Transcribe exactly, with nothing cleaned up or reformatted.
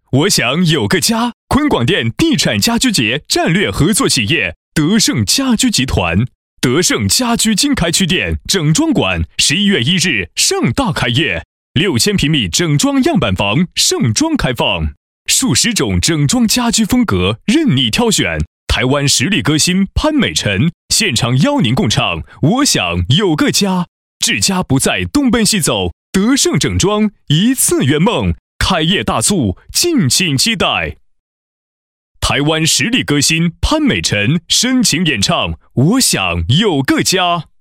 我想有个家。昆广电地产家居节战略合作企业德盛家居集团，德盛家居经开区店整装馆十一月一日盛大开业，六千平米整装样板房盛装开放，数十种整装家居风格任你挑选。台湾实力歌星潘美辰现场邀您共唱《我想有个家》，治家不再东奔西走，德盛整装一次圆梦，开业大促，敬请期待。台湾实力歌星潘美辰深情演唱《我想有个家》。